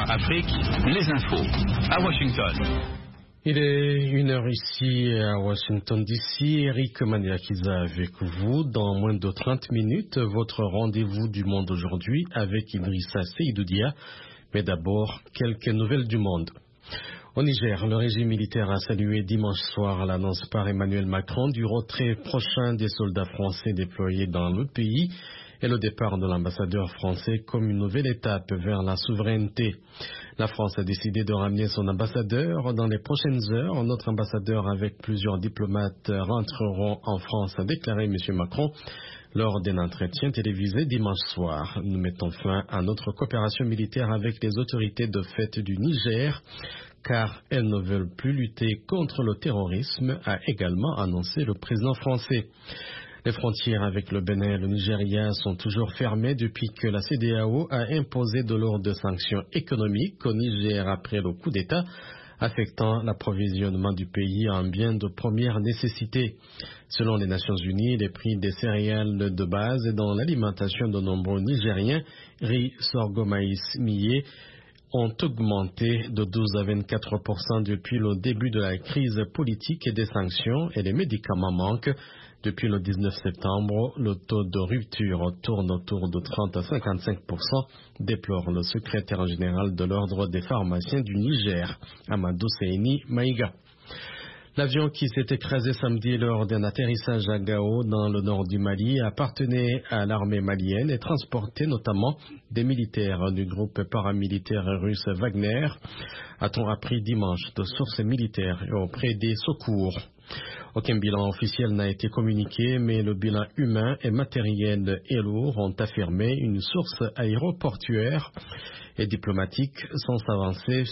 Afrique, les infos à Washington. Il est 1h ici à Washington DC. Eric Maniakiza avec vous. Dans moins de 30 minutes, votre rendez-vous du monde aujourd'hui avec Idrissa Seydoudia. Mais d'abord, quelques nouvelles du monde. Au Niger, le régime militaire a salué dimanche soir l'annonce par Emmanuel Macron du retrait prochain des soldats français déployés dans le pays et le départ de l'ambassadeur français comme une nouvelle étape vers la souveraineté. La France a décidé de ramener son ambassadeur dans les prochaines heures. Notre ambassadeur avec plusieurs diplomates rentreront en France, a déclaré M. Macron lors d'un entretien télévisé dimanche soir. Nous mettons fin à notre coopération militaire avec les autorités de fait du Niger, car elles ne veulent plus lutter contre le terrorisme, a également annoncé le président français. Les frontières avec le Bénin et le Nigeria sont toujours fermées depuis que la CEDEAO a imposé de lourdes sanctions économiques au Niger après le coup d'État, affectant l'approvisionnement du pays en biens de première nécessité. Selon les Nations Unies, les prix des céréales de base et dans l'alimentation de nombreux Nigériens, riz, sorgho, maïs, millet, ont augmenté de 12 à 24% depuis le début de la crise politique et des sanctions, et les médicaments manquent. Depuis le 19 septembre, le taux de rupture tourne autour de 30 à 55%, déplore le secrétaire général de l'Ordre des pharmaciens du Niger, Amadou Seyni Maïga. L'avion qui s'est écrasé samedi lors d'un atterrissage à Gao dans le nord du Mali appartenait à l'armée malienne et transportait notamment des militaires du groupe paramilitaire russe Wagner, a-t-on appris dimanche de sources militaires et auprès des secours. Aucun bilan officiel n'a été communiqué, mais le bilan humain et matériel est lourd, ont affirmé une source aéroportuaire et diplomatique sans s'avancer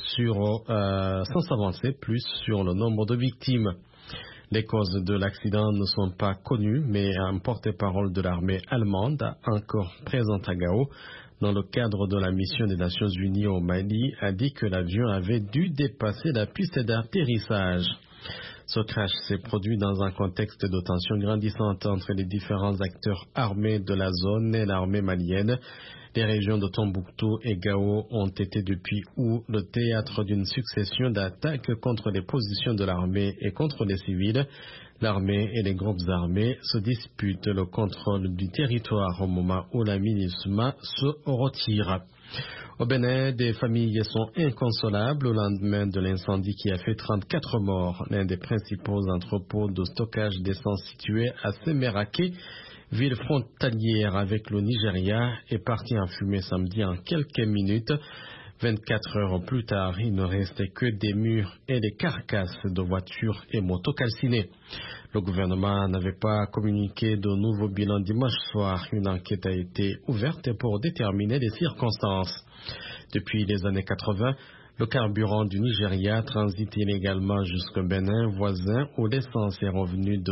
plus sur le nombre de victimes. Les causes de l'accident ne sont pas connues, mais un porte-parole de l'armée allemande, encore présente à Gao, dans le cadre de la mission des Nations Unies au Mali, a dit que l'avion avait dû dépasser la piste d'atterrissage. Ce crash s'est produit dans un contexte de tension grandissante entre les différents acteurs armés de la zone et l'armée malienne. Les régions de Tombouctou et Gao ont été depuis août le théâtre d'une succession d'attaques contre les positions de l'armée et contre les civils. L'armée et les groupes armés se disputent le contrôle du territoire au moment où la MINUSMA se retire. Au Bénin, des familles sont inconsolables au lendemain de l'incendie qui a fait 34 morts. L'un des principaux entrepôts de stockage d'essence situé à Séméraké, ville frontalière avec le Nigeria, est parti en fumée samedi en quelques minutes. 24 heures plus tard, il ne restait que des murs et des carcasses de voitures et motos calcinées. Le gouvernement n'avait pas communiqué de nouveau bilan dimanche soir. Une enquête a été ouverte pour déterminer les circonstances. Depuis les années 80, le carburant du Nigeria transite illégalement jusqu'au Bénin voisin où l'essence est revendue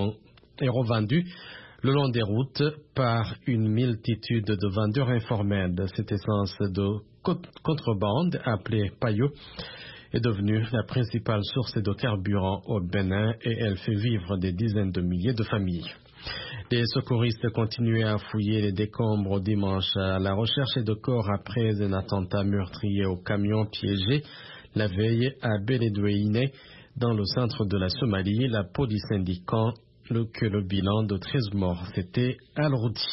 le long des routes par une multitude de vendeurs informels. Cette essence de contrebande, appelée paillot, est devenue la principale source de carburant au Bénin et elle fait vivre des dizaines de milliers de familles. Les secouristes continuaient à fouiller les décombres dimanche à la recherche de corps après un attentat meurtrier au camion piégé la veille à Beledweyne dans le centre de la Somalie, la police indiquant que le bilan de 13 morts s'était alourdi.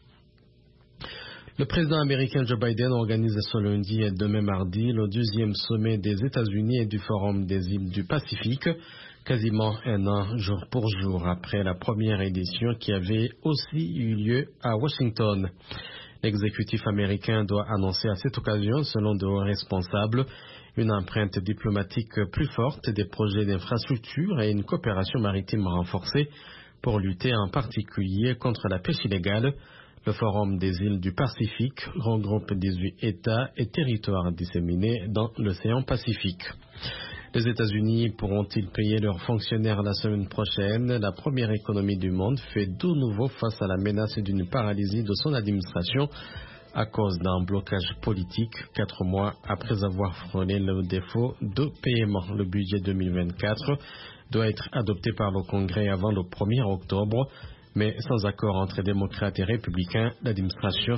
Le président américain Joe Biden organise ce lundi et demain mardi le 12e sommet des États-Unis et du Forum des îles du Pacifique, quasiment un an jour pour jour après la première édition qui avait aussi eu lieu à Washington. L'exécutif américain doit annoncer à cette occasion, selon de hauts responsables, une empreinte diplomatique plus forte, des projets d'infrastructure et une coopération maritime renforcée pour lutter en particulier contre la pêche illégale. Le Forum des îles du Pacifique regroupe 18 États et territoires disséminés dans l'océan Pacifique. Les États-Unis pourront-ils payer leurs fonctionnaires la semaine prochaine? La première économie du monde fait de nouveau face à la menace d'une paralysie de son administration à cause d'un blocage politique 4 mois après avoir frôlé le défaut de paiement. Le budget 2024 doit être adopté par le Congrès avant le 1er octobre. Mais sans accord entre démocrates et républicains, l'administration